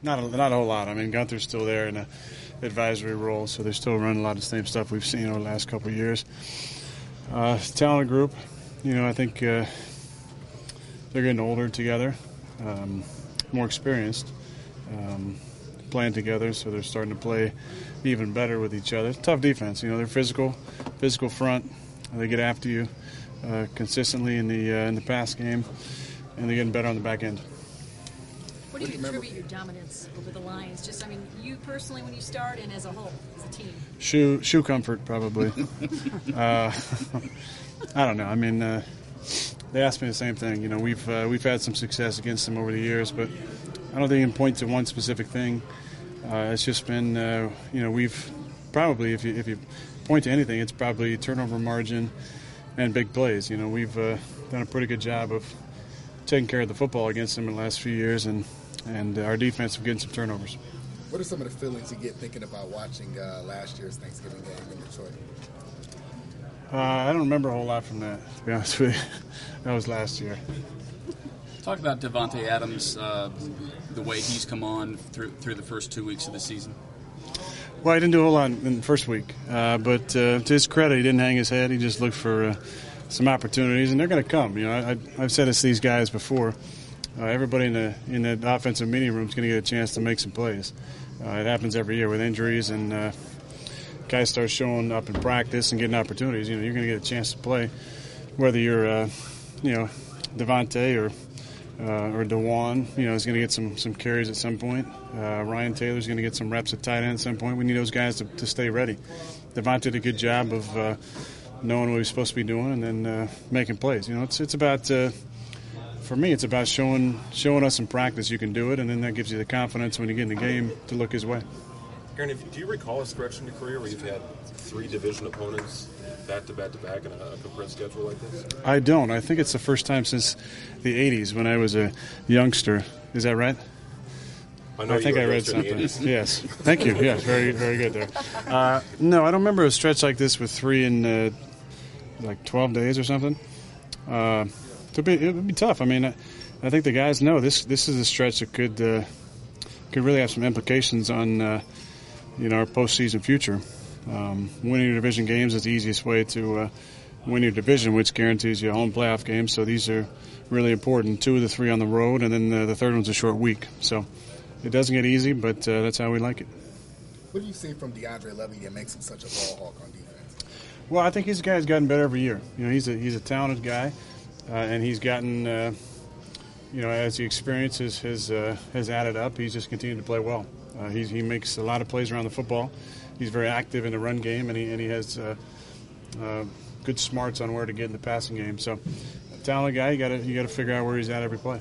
Not a whole lot. I mean, Gunther's still there in an advisory role, so they're still running a lot of the same stuff we've seen over the last couple of years. Talented group. I think they're getting older together, more experienced, playing together, so they're starting to play even better with each other. Tough defense. They're physical front. They get after you consistently in the pass game, and they're getting better on the back end. What do you attribute your dominance over the Lions? You personally when you start and as a whole, as a team? Shoe comfort, probably. I don't know. I mean, they asked me the same thing. We've had some success against them over the years, but I don't think you can point to one specific thing. It's just been, we've probably, if you point to anything, it's probably turnover margin and big plays. We've done a pretty good job of taking care of the football against them in the last few years, and our defense of getting some turnovers. What are some of the feelings you get thinking about watching last year's Thanksgiving game in Detroit? I don't remember a whole lot from that, to be honest with you. That was last year. Talk about Davante Adams, the way he's come on through the first 2 weeks of the season. Well, he didn't do a whole lot in the first week, but to his credit, he didn't hang his head. He just looked for some opportunities, and they're going to come. I've said this to these guys before. Everybody in the offensive meeting room is going to get a chance to make some plays. It happens every year with injuries, and guys start showing up in practice and getting opportunities. You're going to get a chance to play, whether you're Davante or DeJuan, is going to get some carries at some point. Ryan Taylor's going to get some reps at tight end at some point. We need those guys to stay ready. Davante did a good job of knowing what he's supposed to be doing and then making plays. It's about for me, it's about showing us in practice you can do it, and then that gives you the confidence when you get in the game to look his way. Aaron, do you recall a stretch in your career where you've had 3 division opponents back-to-back in a compressed schedule like this? I don't. I think it's the first time since the 80s when I was a youngster. Is that right? I think I read something. Yes. Thank you. Yes, very, very good there. No, I don't remember a stretch like this with 3 in 12 days or something. It would be tough. I mean, I think the guys know this is a stretch that could really have some implications on our postseason future. Winning your division games is the easiest way to win your division, which guarantees you a home playoff game. So these are really important. 2 of the 3 on the road, and then the third one's a short week. So it doesn't get easy, but that's how we like it. What do you see from DeAndre Levy that makes him such a ball hawk on defense? Well, I think he's a guy who's gotten better every year. He's a talented guy, and he's gotten as the experience has added up, he's just continued to play well. He makes a lot of plays around the football. He's very active in the run game, and he has good smarts on where to get in the passing game. So, a talented guy. You got to figure out where he's at every play.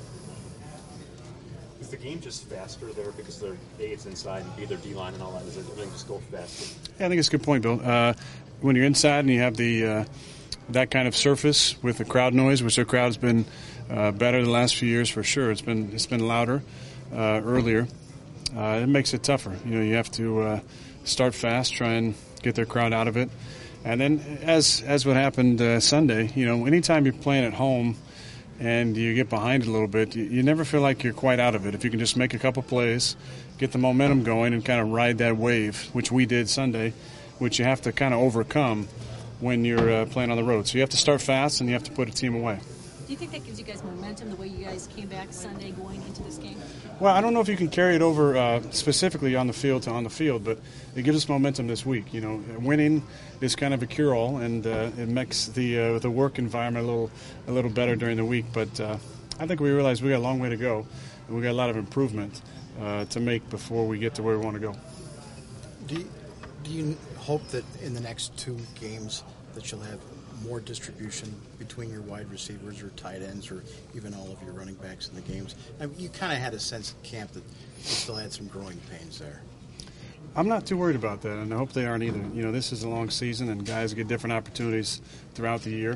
Is the game just faster there because it's inside and B, their D-line and all that? Does everything just go faster? Yeah, I think it's a good point, Bill. When you're inside and you have that kind of surface with the crowd noise, which the crowd's been better the last few years for sure. It's been louder earlier. It makes it tougher. You have to start fast, try and get their crowd out of it, and then as what happened Sunday. Anytime you're playing at home and you get behind it a little bit, you never feel like you're quite out of it. If you can just make a couple plays, get the momentum going, and kind of ride that wave, which we did Sunday, which you have to kind of overcome when you're playing on the road. So you have to start fast, and you have to put a team away. Do you think that gives you guys momentum, the way you guys came back Sunday going into this game? Well, I don't know if you can carry it over specifically on the field, but it gives us momentum this week. Winning is kind of a cure-all, and it makes the work environment a little better during the week. But I think we realize we got a long way to go, and we got a lot of improvement to make before we get to where we want to go. Do you hope that in the next 2 games that you'll have more distribution between your wide receivers or tight ends or even all of your running backs in the games? I mean, you kind of had a sense at camp that you still had some growing pains there. I'm not too worried about that, and I hope they aren't either. This is a long season, and guys get different opportunities throughout the year.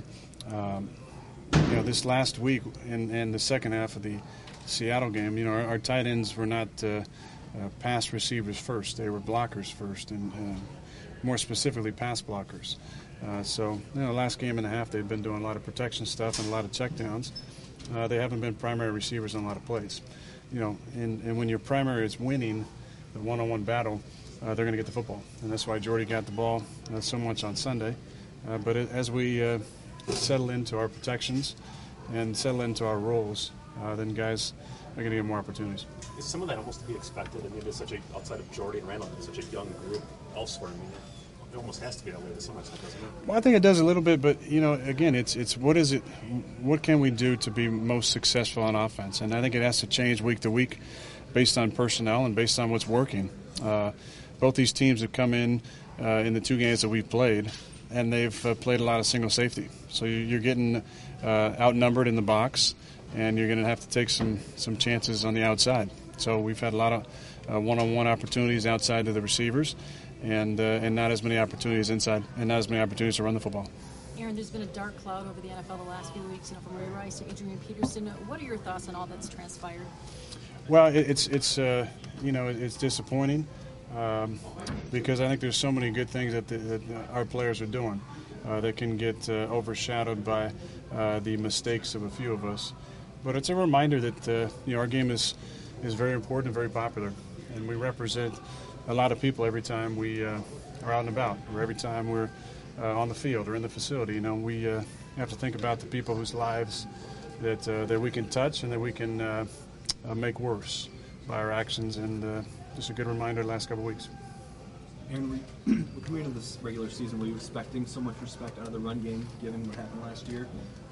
This last week and the second half of the Seattle game, our tight ends were not pass receivers first. They were blockers first, and more specifically pass blockers. Last game and a half, they've been doing a lot of protection stuff and a lot of checkdowns. They haven't been primary receivers on a lot of plays. and when your primary is winning the one-on-one battle, they're going to get the football. And that's why Jordy got the ball so much on Sunday. But as we settle into our protections and settle into our roles, then guys are going to get more opportunities. Is some of that almost to be expected? I mean, there's outside of Jordy and Randall, such a young group elsewhere. I mean, it almost has to be that way to some extent, doesn't it? Well, I think it does a little bit, but again, it's what can we do to be most successful on offense? And I think it has to change week to week, based on personnel and based on what's working. Both these teams have come in the 2 games that we've played, and they've played a lot of single safety. So you're getting outnumbered in the box, and you're going to have to take some chances on the outside. So we've had a lot of one-on-one opportunities outside to the receivers, and not as many opportunities inside, and not as many opportunities to run the football. Aaron, there's been a dark cloud over the NFL the last few weeks, from Ray Rice to Adrian Peterson. What are your thoughts on all that's transpired? Well, it's disappointing because I think there's so many good things that our players are doing that can get overshadowed by the mistakes of a few of us. But it's a reminder that our game is very important and very popular, and we represent a lot of people every time we are out and about, or every time we're on the field or in the facility. We have to think about the people whose lives that we can touch and that we can make worse by our actions, and just a good reminder the last couple of weeks. And coming into this regular season, were you expecting so much respect out of the run game, given what happened last year?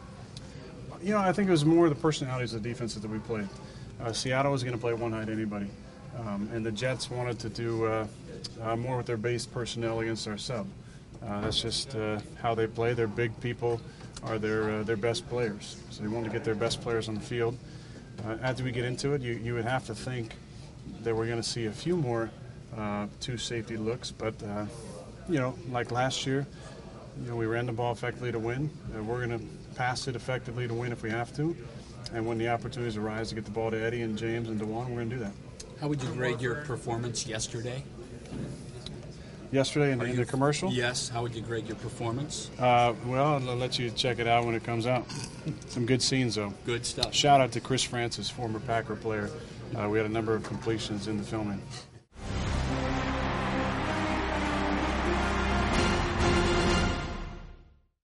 I think it was more the personalities of the defenses that we played. Seattle was going to play one high to anybody, and the Jets wanted to do more with their base personnel against our sub. That's just how they play. Their big people are their best players, so they want to get their best players on the field. As we get into it, you would have to think that we're going to see a few more 2 safety looks, but like last year, we ran the ball effectively to win. We're going to pass it effectively to win if we have to, and when the opportunities arise to get the ball to Eddie and James and DeJuan, we're going to do that. How would you grade your performance yesterday? Yesterday in the commercial? Yes. How would you grade your performance? Well, I'll let you check it out when it comes out. Some good scenes, though. Good stuff. Shout out to Chris Francis, former Packer player. We had a number of completions in the filming.